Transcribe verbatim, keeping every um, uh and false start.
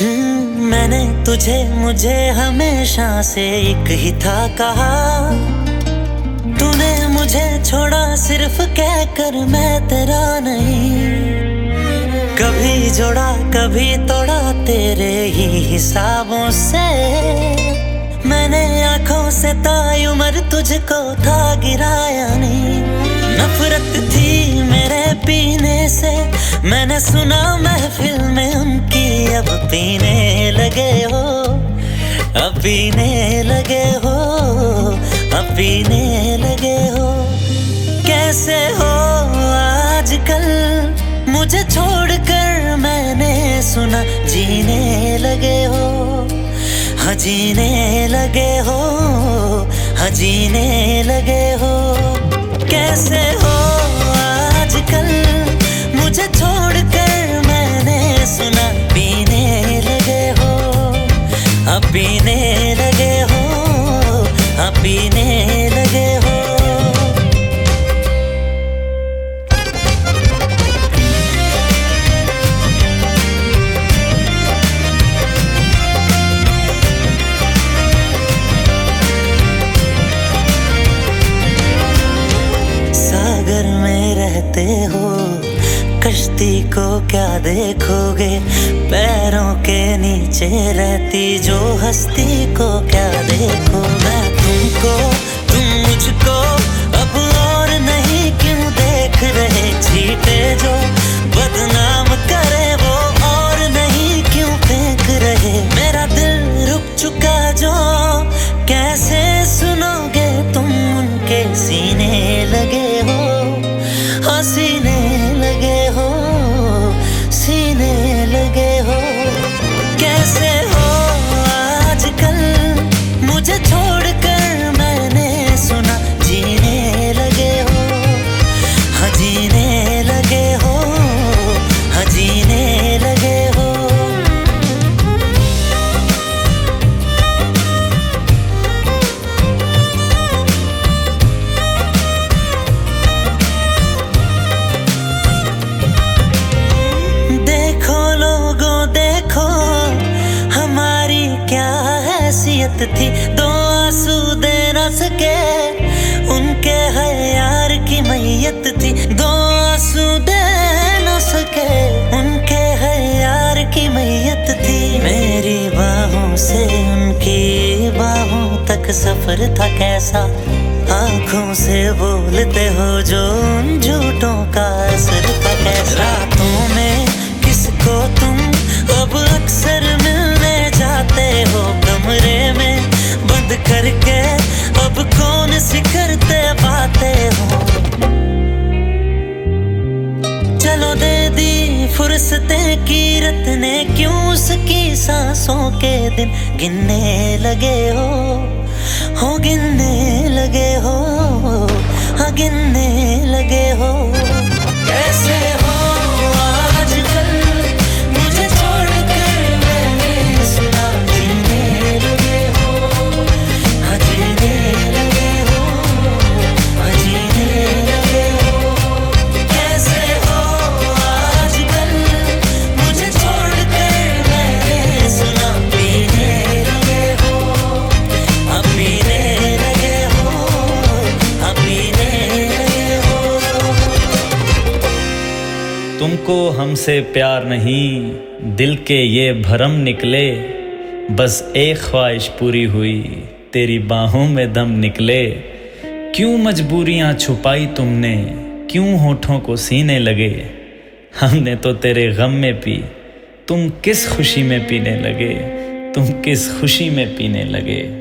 हम्म, मैंने तुझे मुझे हमेशा से एक ही था कहा, तूने मुझे छोड़ा सिर्फ कहकर मैं तेरा नहीं। कभी जोड़ा कभी तोड़ा तेरे ही हिसाबों से, मैंने आंखों से ताई उम्र तुझको था गिराया नहीं। नफरत थी मेरे पीने से, मैंने सुना महफिल में उनकी, अब पीने लगे हो, अब पीने लगे हो, अब पीने लगे हो। कैसे हो आजकल मुझे छोड़कर, मैंने सुना जीने लगे हो, हाँ जीने लगे हो, हाँ जीने लगे हो। कैसे हो आजकल मुझे छोड़कर, मैंने सुना पीने लगे हो, अब पीने लगे हो, अब पीने लगे हो। सागर में रहते हो, कश्ती को क्या देखोगे, पैरों के नीचे रहती जो हस्ती को क्या देखो। मैं तुमको तुम मुझको अब और नहीं क्यों देख रहे, छीटे जो बदनाम करे वो और नहीं क्यों फेंक रहे। मेरा दिल रुक चुका जो कैसे सुनोगे तुम, उनके सीने लगे हो, हाँ सीने लगे हो, सीने लगे हो। कैसे हो आजकल मुझे छोड़कर, मैंने सुना जीने लगे हो, हाँ जीने लगे हो, हाँ जीने लगे हो। थी दो आंसू दे न सके, उनके है यार की मैयत थी। दो आंसू दे न सके, उनके है यार की मैयत थी। मेरी बाहों से उनकी बाहों तक सफर था कैसा, आंखों से बोलते हो जो उन झूठों का असर था कैसा। रातों में किसको तुम अब अक्सर मिलने जाते हो, कमरे में बंद करके अब कौन सी करते बातें हो। चलो दे दी फुर्सतें कीरत ने, क्यों उसकी सांसों के दिन गिनने लगे हो, हो गिनने लगे हो, हाँ गिनने लगे हो। कैसे हो आजकल मुझे छोड़कर, मैंने सुना जीने लगे हो, हाँ जीने लगे हो, हाँ जीने लगे हो। कैसे हो आजकल मुझे छोड़कर, मैंने सुना पीने लगे हो, हाँ पीने लगे हो, हाँ पीने लगे हो। तुमको हमसे प्यार नहीं, दिल के ये भरम निकले, बस एक ख्वाहिश पूरी हुई, तेरी बाहों में दम निकले। क्यों मजबूरियां छुपाई तुमने, क्यों होठों को सीने लगे, हमने तो तेरे गम में पी, तुम किस खुशी में पीने लगे, तुम किस खुशी में पीने लगे।